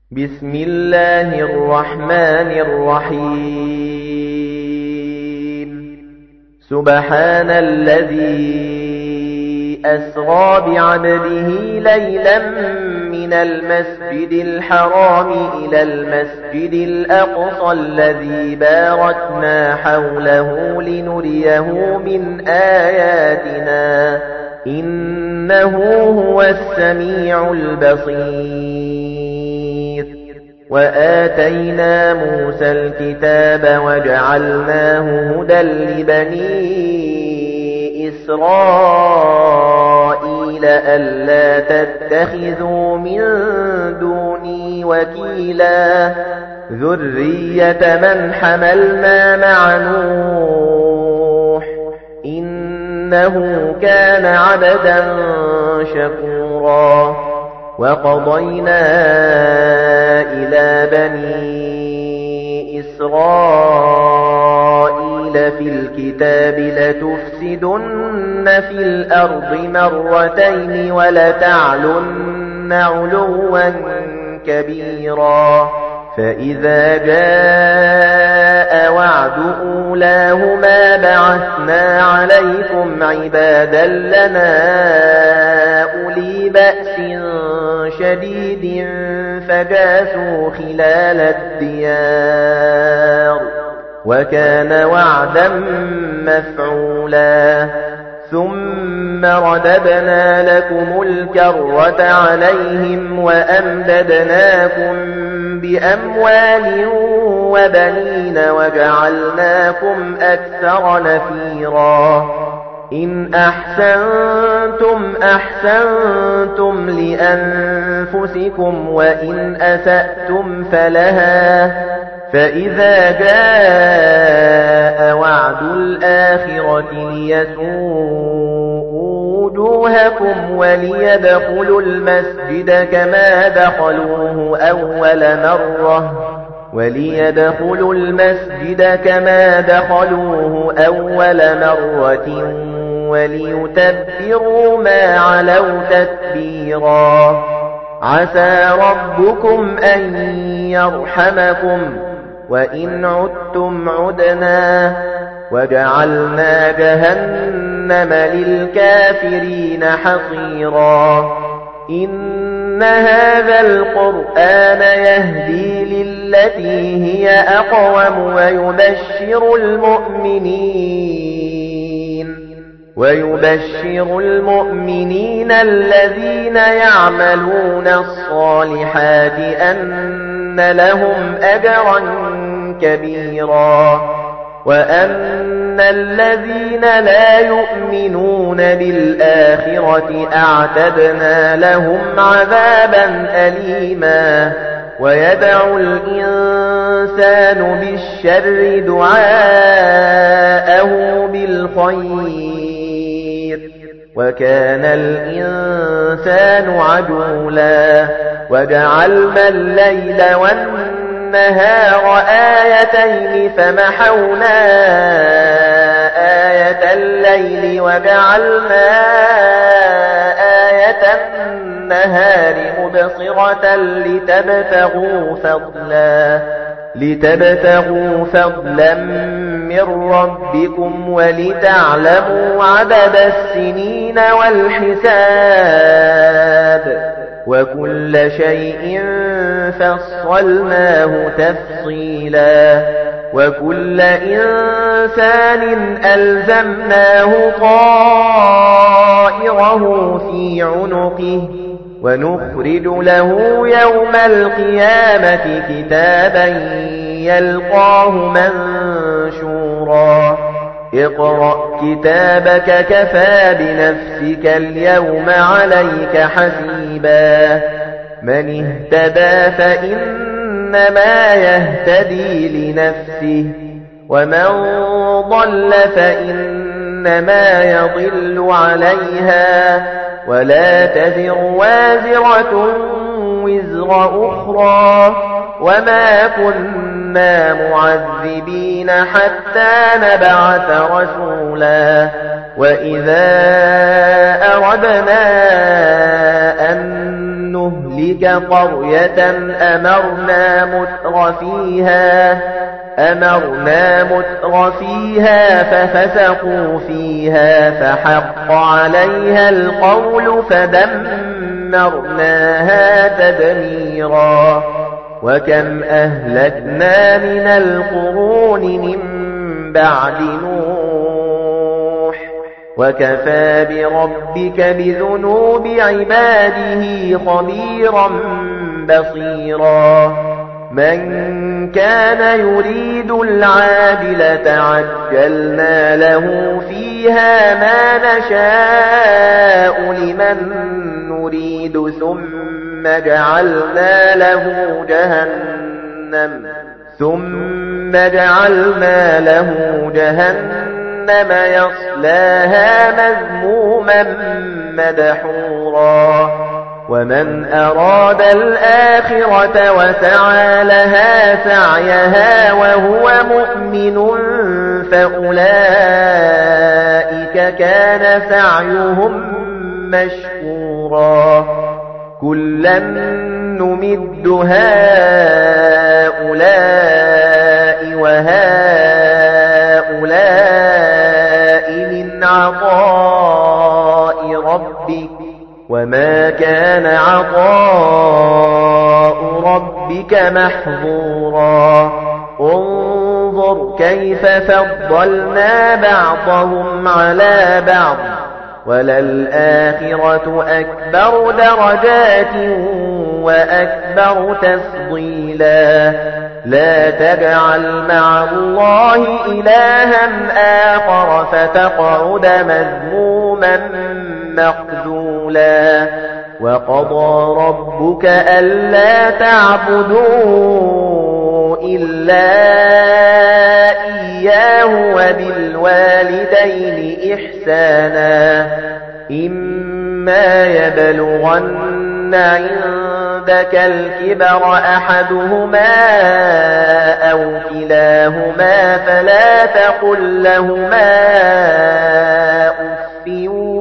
بسم الله الرحمن الرحيم سبحان الذي أسرى بعبده ليلا من المسجد الحرام إلى المسجد الأقصى الذي باركنا حوله لنريه من آياتنا إنه هو السميع البصير وآتينا موسى الكتاب وجعلناه هدى لبني إسرائيل ألا تتخذوا من دوني وكيلا ذرية من حملنا مع نوح إنه كان عبدا شكورا وقضينا إلى بني إسرائيل في الكتاب لتفسدن في الأرض مرتين ولتعلن علوا كبيرا فإذا جاء وعد أولاهما بعثنا عليكم عبادا لنا أولي بأس شديد فجاسوا خلال الديار وكان وعدا مفعولا ثم رددنا لكم الكرة عليهم وأمددناكم بأموال وبنين وجعلناكم أكثر نفيرا إن أحسنتم أحسنتم لأنفسكم وإن أسأتم فلها فإذا جاء وعد الآخرة ليسوءوا وجوهكم وليدخلوا المسجد كما دخلوه أول مرة وليتبروا ما علوا تتبيرا عسى ربكم أن يرحمكم وإن عدتم عدنا وجعلنا جهنم للكافرين حصيرا إن هذا القرآن يهدي للتي هي أقوم ويبشر المؤمنين الذين يعملون الصالحات أن لهم أجرا كبيرا وأن الذين لا يؤمنون بالآخرة أعتدنا لهم عذابا أليما ويدعو الإنسان بالشر دعاءه بالخير وكان الإنسان عجولا وجعلنا الليل والنهار آيتين فمحونا آية الليل وجعلنا آية النهار مبصرة لتبتغوا فضلا من ربكم ولتعلموا عدد السنين والحساب وكل شيء فصلناه تفصيلا وكل إنسان ألزمناه طائره في عنقه ونخرج له يوم القيامة كتابا يلقاه منشورا اقرأ كتابك كفى بنفسك اليوم عليك حسيبا من اهتدى فإنما يهتدي لنفسه ومن ضل فإنما يضل عليها ولا تزر وازرة وزر أخرى وما كنا معذبين حتى نبعث رسولا وإذا أردنا أن نهلك قرية أمرنا متر فيها ففسقوا فيها فحق عليها القول فدمرناها تدميرا وكم أهلكنا من القرون من بعد نوح وكفى بربك بذنوب عباده خبيرا بصيرا من كان يريد العاجلة عجلنا له فيها ما نشاء لمن نريد ثم جعلنا له جهنم يصلاها مذموما مدحورا ومن أراد الآخرة وسعى لها سعيها وهو مؤمن فأولئك كان سعيهم مشكورا كلا نمد هؤلاء وهؤلاء من عطاء ربك وما كان عطاء ربك محظورا انظر كيف فضلنا بعضهم على بعض وللآخرة أكبر درجات وأكبر تفضيلا لا تجعل مع الله إلها آخر فتقعد مذموما مخذولا وقضى ربك ألا تعبدوا إلا إياه وبالوالدين إحسانا إما يبلغن عندك الكبر أحدهما أو كلاهما فلا تقل لهما أف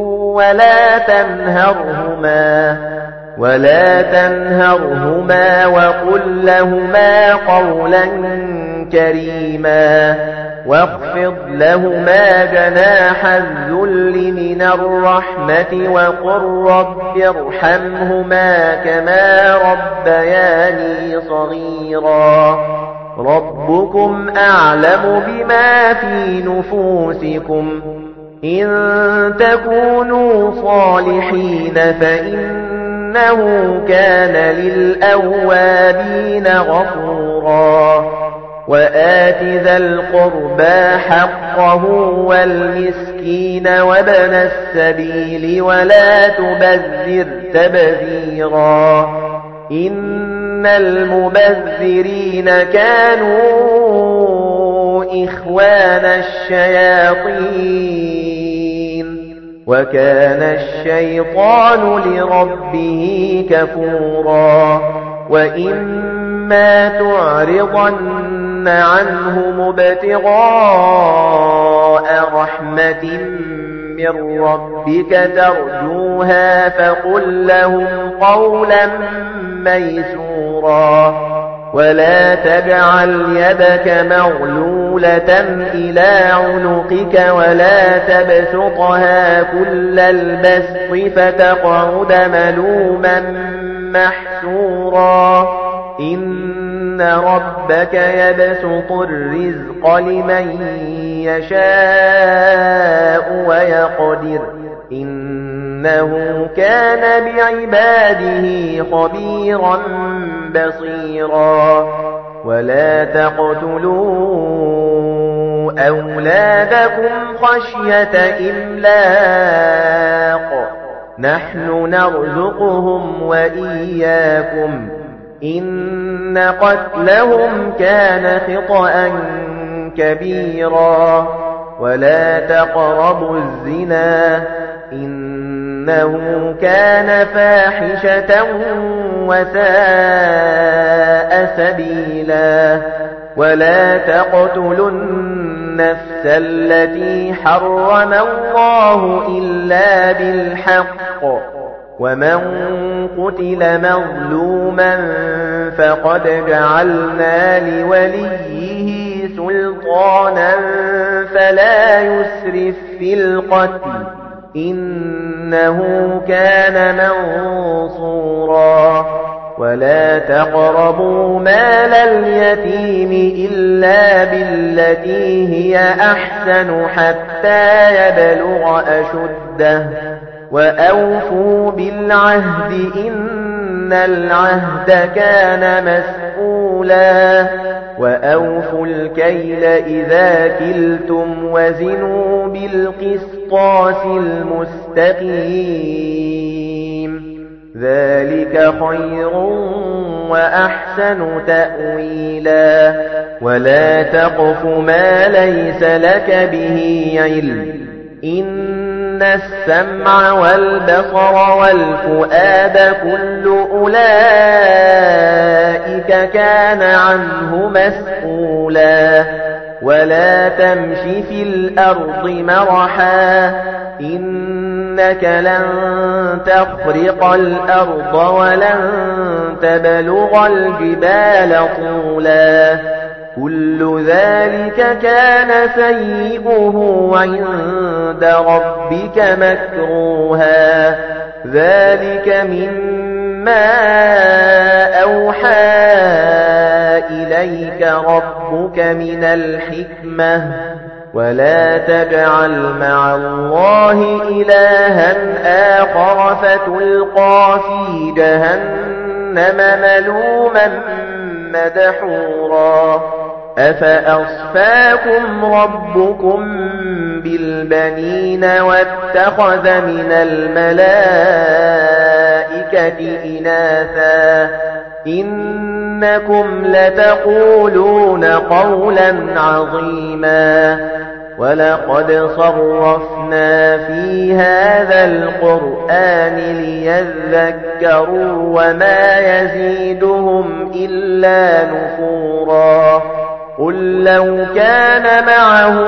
ولا تنهرهما وقل لهما قولا كريما واخفض لهما جناح الذل من الرحمة وقل رب ارحمهما كما ربياني صغيرا ربكم أعلم بما في نفوسكم إن تكونوا صالحين فإنه كان للأوابين غفورا وآت ذا القربى حقه والمسكين وابن السبيل ولا تبذر تبذيرا إن المبذرين كانوا إخوان الشياطين وكان الشيطان لربه كفورا وإما تعرضن عنهم ابتغاء رحمة من ربك ترجوها فقل لهم قولا ميسورا ولا تجعل يدك مغلولة إلى عنقك ولا تبسطها كل البسط فتقعد ملوما محسورا إن ربك يبسط الرزق لمن يشاء ويقدر إنه كان بعباده خبيرا بصيرا ولا تقتلوا أولادكم خشية إملاق نحن نرزقهم وإياكم إن قتلهم كان خطأ كبيرا ولا تقربوا الزنا إنه كان فاحشة وساء سبيلا ولا تقتلوا النفس التي حرم الله إلا بالحق ومن قتل مظلوما فقد جعلنا لوليه سلطانا فلا يسرف في القتل إنه كان منصورا ولا تقربوا مال اليتيم إلا بالتي هي أحسن حتى يبلغ أشده وأوفوا بالعهد إن العهد كان مسؤولا وأوفوا الكيل إذا كلتم وزنوا بالقسطاس المستقيم ذلك خير وأحسن تأويلا ولا تقف ما ليس لك به علم إن السمع والبصر والفؤاد كل أولئك كان عنه مسؤولا ولا تمش في الأرض مرحا إنك لن تخرق الأرض ولن تبلغ الجبال طولا كل ذلك كان سيئه عند ربك مكروها ذلك مما أوحى إليك ربك من الحكمة ولا تجعل مع الله إلها آخر فتلقى في جهنم ملوما مدحورا أفأصفاكم ربكم بالبنين واتخذ من الملائكة إناثا إنكم لتقولون قولا عظيما ولقد صرفنا في هذا القرآن ليذكروا وما يزيدهم إلا نفورا قل لو كان معه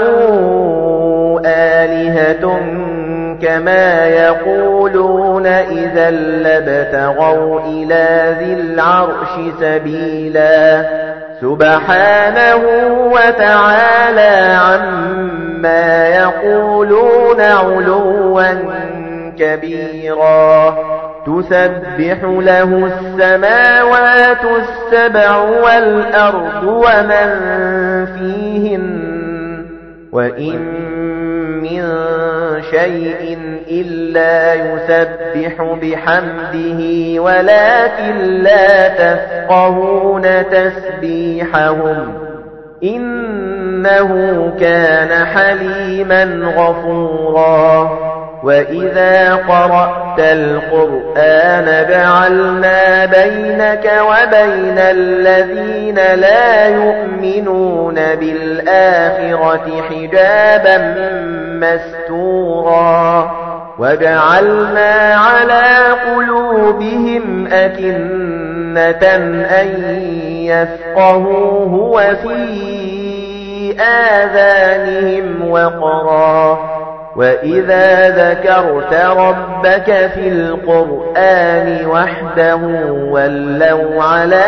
آلهة كما يقولون إذا لابتغوا إلى ذي العرش سبيلا سبحانه وتعالى عما يقولون علوا كبيرا تسبح له السماوات السبع والأرض ومن فيهن وإن من شيء إلا يسبح بحمده ولكن لا تفقهون تسبيحهم إنه كان حليما غفورا وإذا قرأت القرآن جعلنا بينك وبين الذين لا يؤمنون بالآخرة حجابا مستورا وجعلنا على قلوبهم أكنة أن يفقهوه وفي آذانهم وقرا وإذا ذكرت ربك في القرآن وحده ولوا على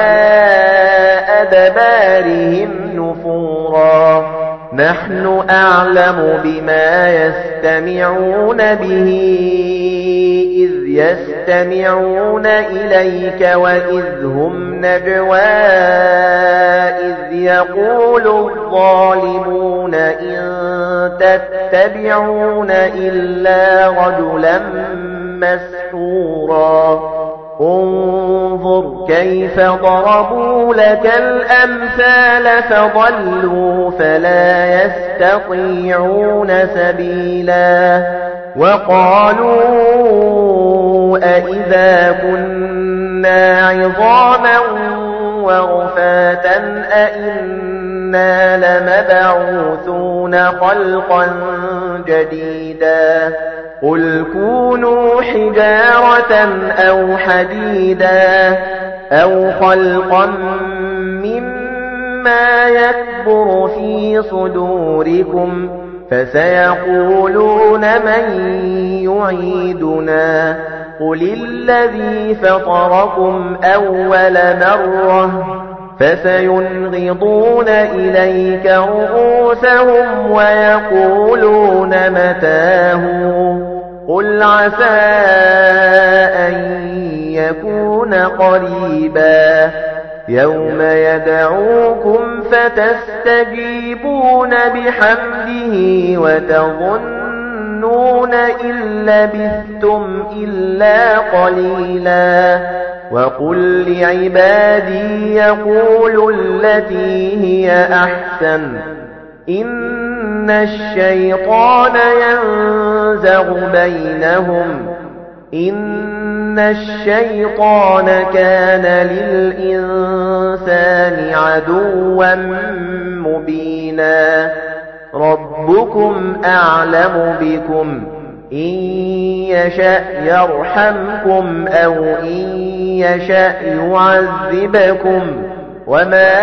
أدبارهم نفورا نحن أعلم بما يستمعون به إذ يستمعون إليك وإذ هم نجوى إذ يقول الظالمون إن تتبعون إلا رجلا مسحورا انظر كيف ضربوا لك الأمثال فضلوا فلا يستطيعون سبيلا وقالوا أئذا كنا عظاما ورفاتا أئنا لمبعوثون خلقا جديدا قل كونوا حجارة أو حديدا أو خلقا مما يكبر في صدوركم فسيقولون من يعيدنا قُلِ الَّذِي فَطَرَكُمْ أَوَّلَ مَرَّةٍ فَسَيُنْغِضُونَ إِلَيْكَ رُءُوسَهُمْ وَيَقُولُونَ مَتَىٰ هُوَ قُلْ عَسَىٰ أَن يَكُونَ قَرِيبًا يَوْمَ يَدْعُوكُمْ فَتَسْتَجِيبُونَ بِحَمْدِهِ وَتَظُنُّونَ إِن لَّبِثْتُمْ إِلَّا قَلِيلًا وَقُل لِّعِبَادِي يَقُولُوا الَّتِي هِيَ أَحْسَنُ إِنَّ الشَّيْطَانَ يَنزَغُ بَيْنَهُمْ إِنَّ الشَّيْطَانَ كَانَ لِلْإِنسَانِ عَدُوًّا مُّبِينًا رَبُّكُمْ أَعْلَمُ بِكُمْ إِن يَشَأْ يَرْحَمْكُمْ أَوْ إِن يَشَأْ يُعَذِّبْكُمْ وَمَا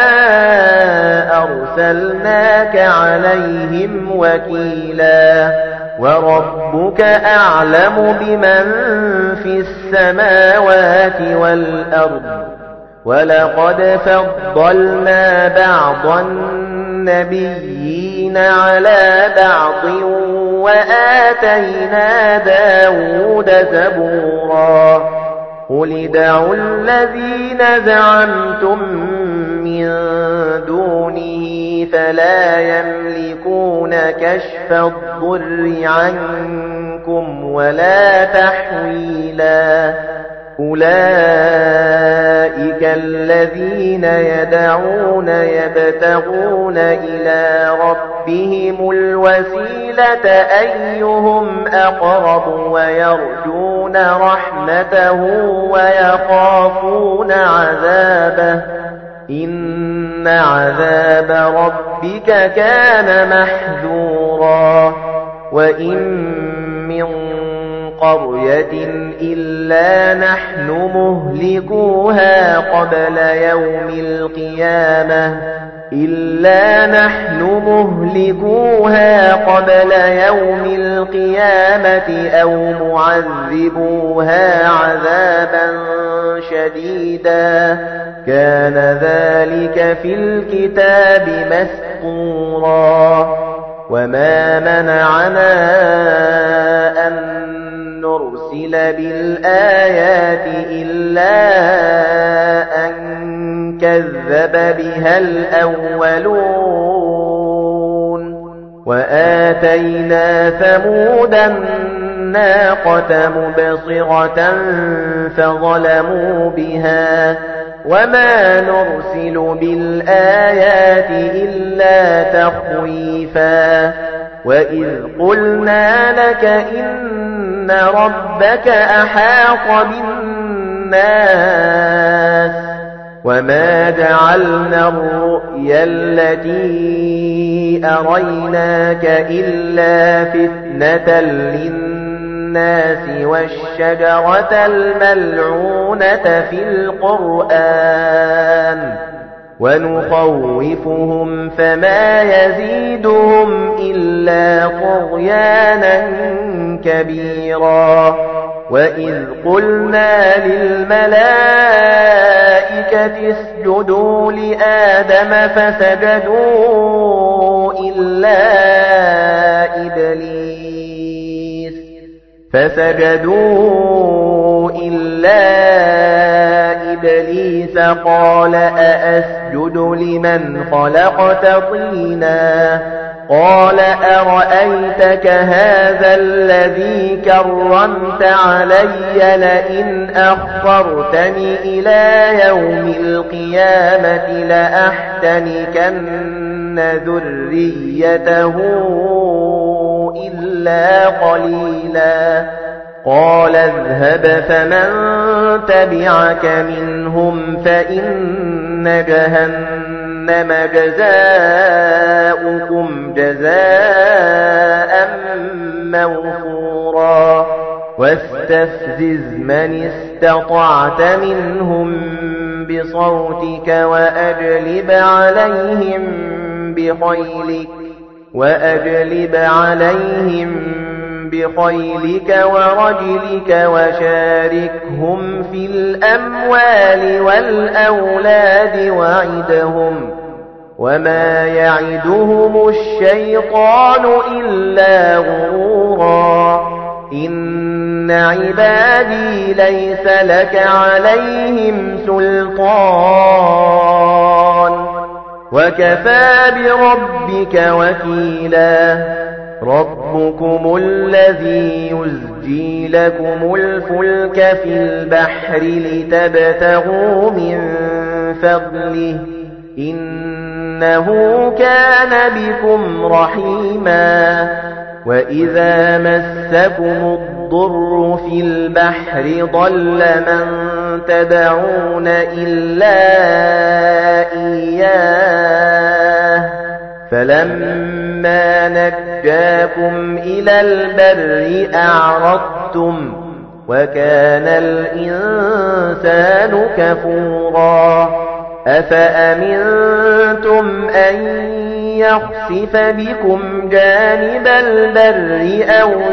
أَرْسَلْنَاكَ عَلَيْهِمْ وَكِيلًا وَرَبُّكَ أَعْلَمُ بِمَن فِي السَّمَاوَاتِ وَالْأَرْضِ وَلَقَدْ فَضَّلْنَا بَعْضَ النَّبِيِّينَ عَلَى بَعْضٍ وَآتَيْنَا دَاوُودَ زَبُورًا قُلِ ادْعُوا الَّذِينَ زَعَمْتُم مِّن دُونِهِ فَلَا يَمْلِكُونَ كَشْفَ الضُّرِّ عَنكُمْ وَلَا تَحْوِيلًا أُولَئِكَ الَّذِينَ يَدْعُونَ يَبْتَغُونَ إِلَى رَبِّهِمُ الْوَسِيلَةَ أَيُّهُمْ أَقْرَبُ وَيَرْجُونَ رَحْمَتَهُ وَيَخَافُونَ عَذَابَهُ إِنَّ عَذَابَ رَبِّكَ كَانَ مَحْذُورًا وَإِن مِّن قَرْيَةٍ إِلَّا نَحْنُ مُهْلِكُوهَا قَبْلَ يَوْمِ الْقِيَامَةِ أَوْ مُعَذِّبُوهَا عَذَابًا شَدِيدًا كَانَ ذَلِكَ فِي الْكِتَابِ مَسْطُورًا وَمَا مَنَعَنَا أَن نُّرْسِلَ بِالْآيَاتِ إِلَّا أَن كَذَّبَ بِهَا الْأَوَّلُونَ وَآتَيْنَا ثَمُودَ النَّاقَةَ مُبْصِرَةً فَظَلَمُوا بِهَا وَمَا نُرْسِلُ بِالْآيَاتِ إِلَّا تَخْوِيفًا وَإِذْ قُلْنَا لَكَ إِنَّ رَبَّكَ أَحَاطَ بِالنَّاسِ وَمَا جَعَلْنَا الرُّؤْيَا الَّتِي أَرَيْنَاكَ إِلَّا فِتْنَةً لِّلنَّاسِ وَالشَّجَرَةَ الْمَلْعُونَةَ فِي الْقُرْآنِ وَنُخَوِّفُهُمْ فَمَا يَزِيدُهُمْ إِلَّا طُغْيَانًا كَبِيرًا وَإِذْ قُلْنَا لِلْمَلَائِكَةِ اسْجُدُوا لِآدَمَ فَسَجَدُوا إِلَّا إِبْلِيسَ قَالَ أَأَسْجُدُ لِمَنْ خَلَقْتَ طِينًا قَالَ أَرَأَيْتَكَ هَذَا الَّذِي كَرَّمْتَ عَلَيَّ لَئِنْ أَخَّرْتَنِ إِلَى يَوْمِ الْقِيَامَةِ لَأَحْتَنِكَنَّ ذُرِّيَّتَهُ إِلَّا قَلِيلًا قَالَ اذْهَبْ فَمَن تَبِعَكَ مِنْهُمْ فَإِنَّ جَهَنَّمَ جَزَاؤُكُمْ جَزَاءً مَّوْفُورًا وَاسْتَفْزِزْ مَنِ اسْتَطَعْتَ مِنْهُمْ بِصَوْتِكَ وَأَجْلِبْ عَلَيْهِمْ بخيلك ورجلك وشاركهم في الأموال والأولاد وعدهم وما يعدهم الشيطان إلا غرورا إن عبادي ليس لك عليهم سلطان وكفى بربك وكيلا ربكم الذي يزجي لكم الفلك في البحر لتبتغوا من فضله إنه كان بكم رحيما وإذا مسكم الضر في البحر ضل من تدعون إلا إياه فلما نجاكم إلى البر أعرضتم وكان الإنسان كفورا أفأمنتم أن يخسف بكم جانب البر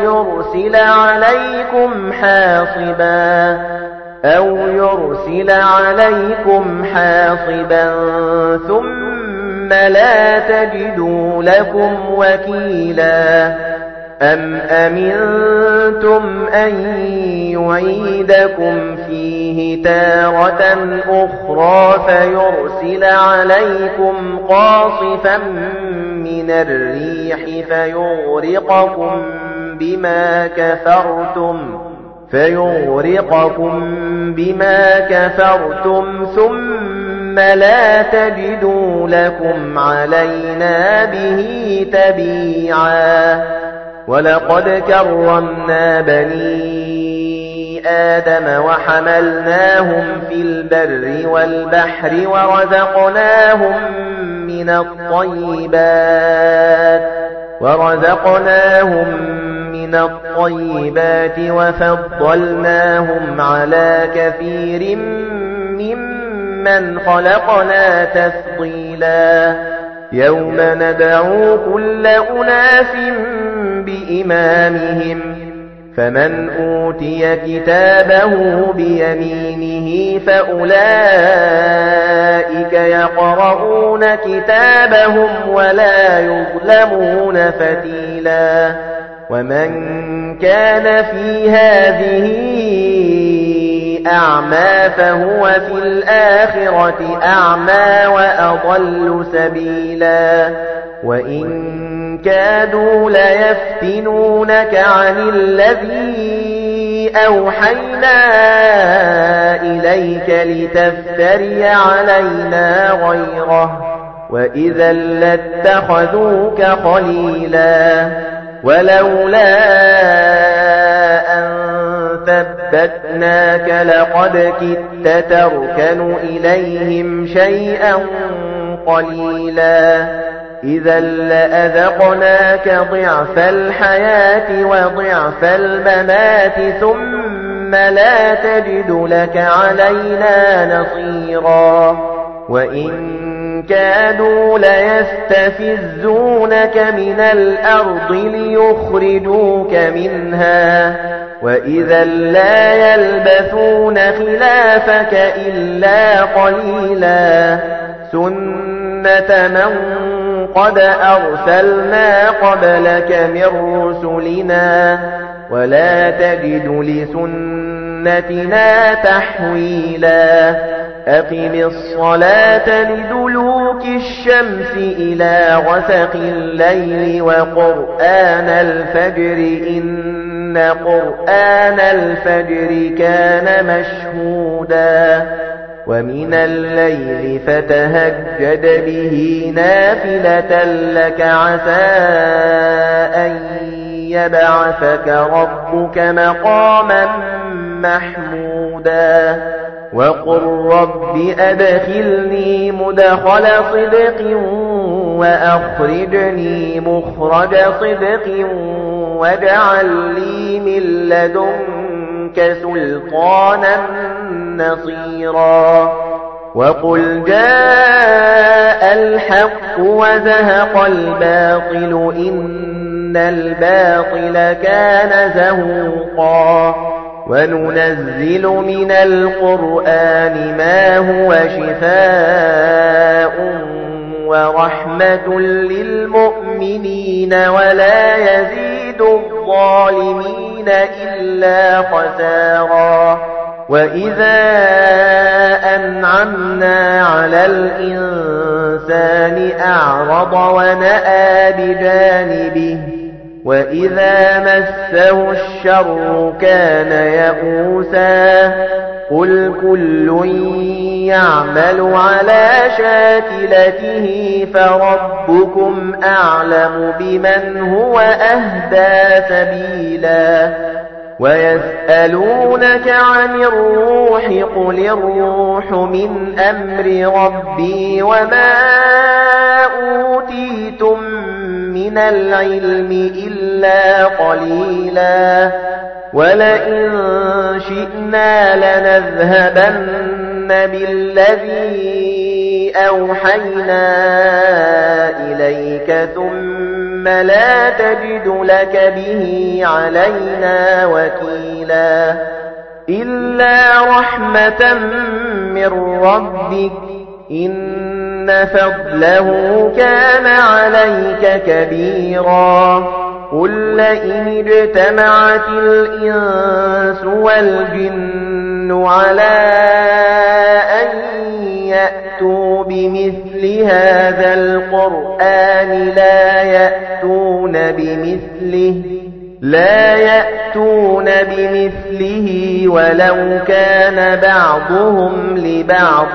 أو يرسل عليكم حاصبا ثم لا تجدوا لكم وكيلا أم أمنتم أن يعيدكم فيه تارة أخرى فيرسل عليكم قاصفا من الريح فيغرقكم بما كفرتم ثم لا تجدوا لكم علينا به تبيعا ولقد كرمنا بني آدم وحملناهم في البر والبحر ورزقناهم من الطيبات وفضلناهم على كثير ممن خلقنا تفضيلا يوم ندعو كل أناس بإمامهم فمن أوتي كتابه بيمينه فأولئك يقرؤون كتابهم ولا يظلمون فتيلا ومن كان في هذه أعمى فهو في الآخرة أعمى وأضل سبيلا وإن كادوا ليفتنونك عن الذي أوحينا إليك لتفتري علينا غيره وإذا لاتخذوك خليلا ولولا أن ثبتناك لقد كدت تركن إليهم شيئا قليلا إذا لأذقناك ضعف الحياة وضعف الممات ثم لا تجد لك علينا نصيرا وإن كادوا ليستفزونك من الأرض ليخرجوك منها وإذا لا يلبثون خلافك إلا قليلا سنة من قد أرسلنا قبلك من رسلنا ولا تجد لسنتنا تحويلا أقم الصلاة لدلوك الشمس إلى غسق الليل وقرآن الفجر إن قرآن الفجر كان مشهودا ومن الليل فتهجد به نافلة لك عسى أن يبعثك ربك مقاما محمودا وقل رب أدخلني مدخل صدق وأخرجني مخرج صدق واجعل لي من لدنك سلطانا نصيرا وقل جاء الحق وزهق الباطل إن إِنَّ الْبَاطِلَ كَانَ زَهُوقًا وَنُنَزِّلُ مِنَ الْقُرْآنِ مَا هُوَ شِفَاءٌ وَرَحْمَةٌ لِلْمُؤْمِنِينَ وَلَا يَزِيدُ الظَّالِمِينَ إِلَّا خَسَارًا وَإِذَا أَنْعَمْنَا عَلَى الْإِنسَانِ أَعْرَضَ وَنَأَىٰ بِجَانِبِهِ وَإِذَا مَسَّهُ الشَّرُّ كَانَ يَئُوسًا قُلْ كُلٌّ يَعْمَلُ عَلَى شَاكِلَتِهِ فَرَبُّكُمْ أَعْلَمُ بِمَنْ هُوَ أَهْدَىٰ سَبِيلًا وَيَسْأَلُونَكَ عَنِ الرُّوحِ قُلِ الرُّوحُ مِنْ أَمْرِ رَبِّي وَمَا أُوتِيتُم مِّنَ الْعِلْمِ إِلَّا قَلِيلًا وَلَئِن شِئْنَا لَنَذْهَبَنَّ بِالَّذِي أَوْحَيْنَا إِلَيْكَ ثُمَّ لَا تَجِدُ لَكَ بِهِ عَلَيْنَا وَكِيلًا إِلَّا رَحْمَةً مِّن رَّبِّكَ إِنَّ فَضْلَهُ كَانَ عَلَيْكَ كَبِيرًا قُل لَّئِنِ اجْتَمَعَتِ الْإِنسُ وَالْجِنُّ عَلَىٰ أَن يَأْتُوا بِمِثْلِ هَٰذَا الْقُرْآنِ لا يَأْتُونَ بِمِثْلِهِ وَلَوْ كَانَ بَعْضُهُمْ لِبَعْضٍ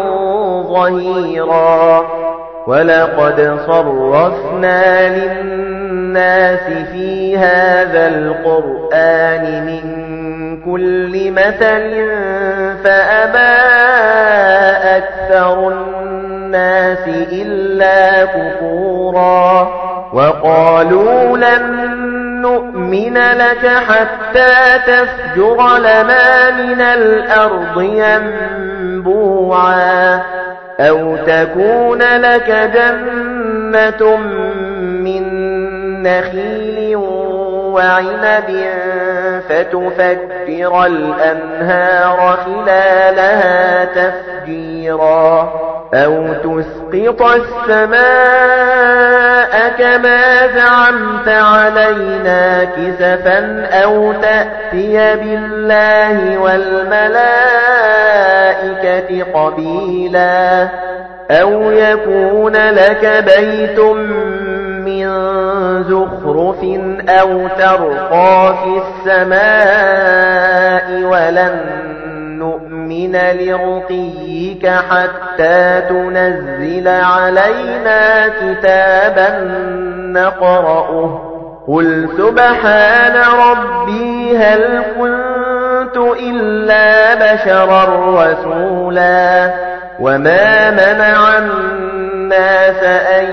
ظَهِيرًا وَلَقَدْ صَرَّفْنَا لِلنَّاسِ فِي هَذَا الْقُرْآنِ مِنْ كُلِّ مَثَلٍ فَأَبَىٰ أَكْثَرُ النَّاسِ إِلَّا كُفُورًا وَقَالُوا لَن نُّؤْمِنَ لَكَ حَتَّىٰ تَفْجُرَ لَنَا مِنَ الْأَرْضِ يَنبُوعًا أَوْ تَكُونَ لَكَ جَنَّةٌ مِّن نَّخِيلٍ وَعِنَبٍ فَتُفَجِّرَ الْأَنْهَارَ خِلَالَهَا تَفْجِيرًا أَوْ تُسْقِطَ السَّمَاءَ كَمَا زَعَمْتَ عَلَيْنَا كِسَفًا أَوْ تَأْتِيَ بِاللَّهِ وَالْمَلَائِكَةِ قَبِيلًا أَوْ يَكُونَ لَكَ بَيْتٌ مِّن زُخْرُفٍ أَوْ تَرْقَىٰ فِي السَّمَاءِ وَلَن نُّؤْمِنَ لِرُقِيِّكَ حَتَّىٰ تُنَزِّلَ عَلَيْنَا كِتَابًا نَّقْرَؤُهُ قُلْ سُبْحَانَ رَبِّي هَلْ كُنتُ إِلَّا بَشَرًا رَّسُولًا وَمَا مَنَعَ النَّاسَ أَن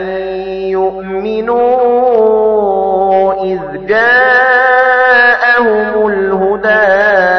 يُؤْمِنُوا إِذْ جَاءَهُمُ الْهُدَىٰ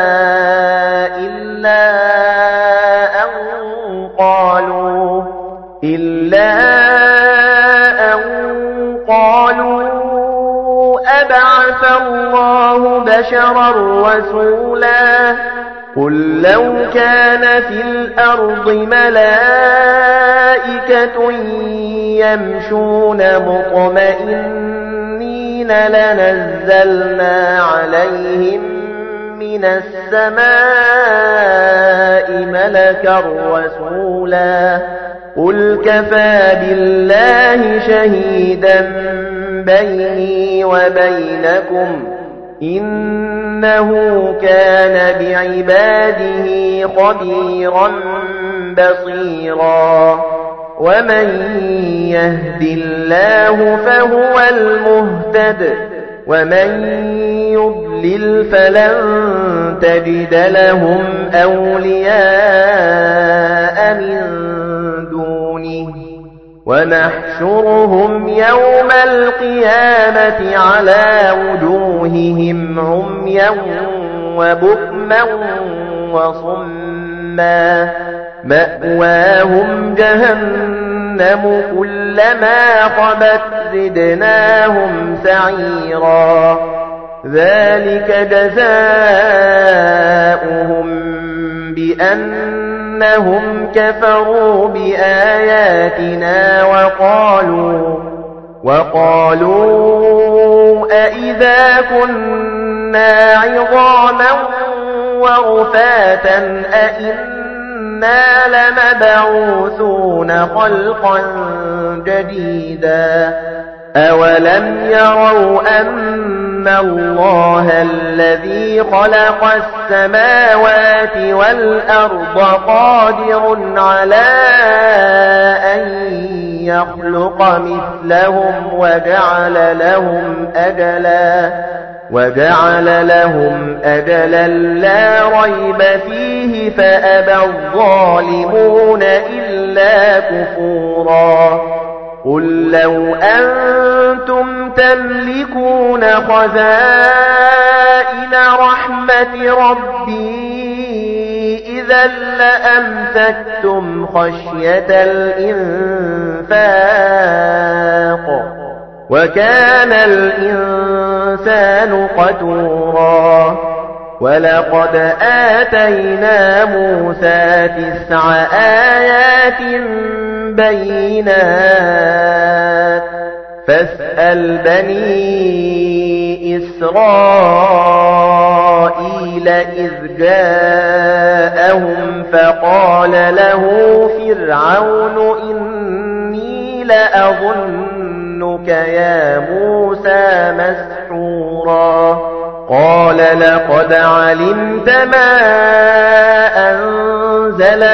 إِلَّا أَن قَالُوا أَبَعَثَ اللَّهُ بَشَرًا رَّسُولًا قُل لَّوْ كَانَ فِي الْأَرْضِ مَلَائِكَةٌ يَمْشُونَ مُطْمَئِنِّينَ لَنَزَّلْنَا عَلَيْهِم مِّنَ السَّمَاءِ مَلَكًا رَّسُولًا قُلْ كَفَىٰ بِاللَّهِ شَهِيدًا بَيْنِي وَبَيْنَكُمْ إِنَّهُ كَانَ بِعِبَادِهِ خَبِيرًا بَصِيرًا وَمَن يَهْدِ اللَّهُ فَهُوَ الْمُهْتَدِ وَمَن يُضْلِلْ فَلَن تَجِدَ لَهُمْ أَوْلِيَاءَ مِن دُونِهِ وَنَحْشُرُهُمْ يَوْمَ الْقِيَامَةِ عَلَى وُجُوهِهِمْ عُمْيًا وَبُكْمًا وَصُمًّا مَأْوَاهُمْ جَهَنَّمُ جهنم كلما خبت زدناهم سعيرا ذلك جزاؤهم بأنهم كفروا بآياتنا وقالوا أئذا كنا عظاما ورفاتا أئنا لمبعوثون خلقا جديدا أولم يروا أن الله الذي خلق السماوات والأرض قادر على أن يخلق مثلهم وجعل لهم أجلا لا ريب فيه فأبى الظالمون إلا كفورا قل لو أنتم تملكون خزائن رحمة ربي إذا لأمسكتم خشية الإنفاق وكان الإنسان قتورا ولقد آتينا موسى 9 آيات بينات فاسأل بني إسرائيل إذ جاءهم فقال له فرعون إني لأظنك يا موسى مسحورا قال لقد علمت ما أنزل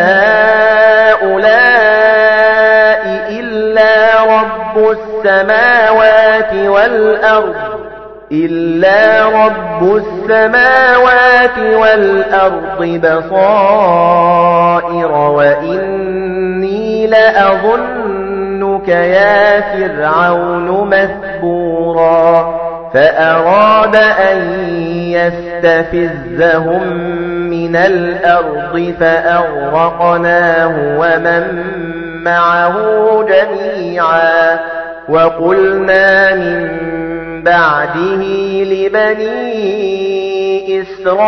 هؤلاء إلا رب السماوات والأرض بصائر وإني لأظنك يا فرعون مثبورا فأراد أن يستفزهم من الأرض فأغرقناه ومن معه جميعا وقلنا من بعده لبني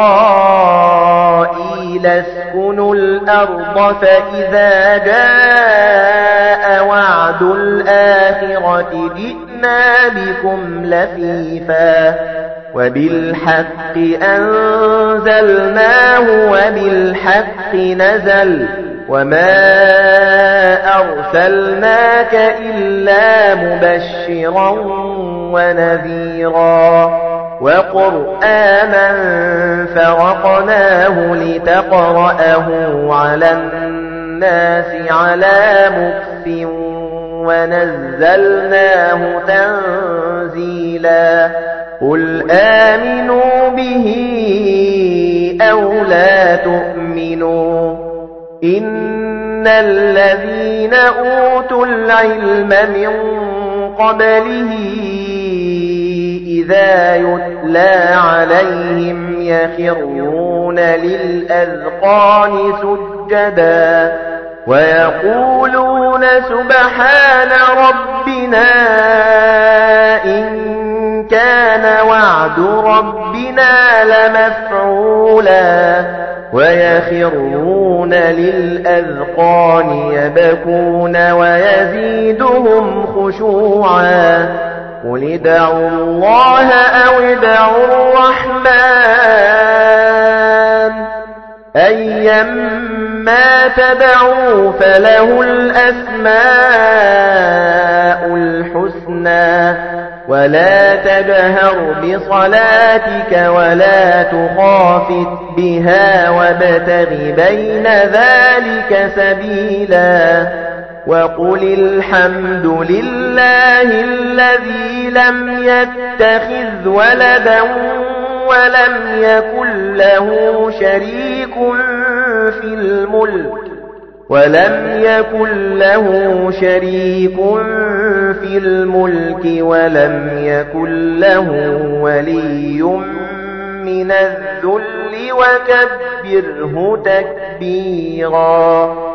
إسرائيل اسكنوا الأرض فإذا جاء وعد الآخرة جئنا بكم لفيفا وبالحق أنزلناه وبالحق نزل وما أرسلناك إلا مبشرا ونذيرا وقرآنا فرقناه لتقرأه على الناس على مكث ونزلناه تنزيلا قل آمنوا به أو لا تؤمنوا إن الذين أوتوا العلم من قبله إذا يتلى عليهم يخرون للأذقان سجدا ويقولون سبحان ربنا إن كان وعد ربنا لمفعولا ويخرون للأذقان يبكون ويزيدهم خشوعا قل ادعوا الله أو ادعوا الرحمن أيما تدعوا فله الأسماء الحسنى ولا تجهر بصلاتك ولا تخافت بها وابتغ بين ذلك سبيلا وقل الحمد لله الذي لم يتخذ ولدا ولم يكن له شريك في الملك ولم يكن له ولي من الذل وكبره تكبيرا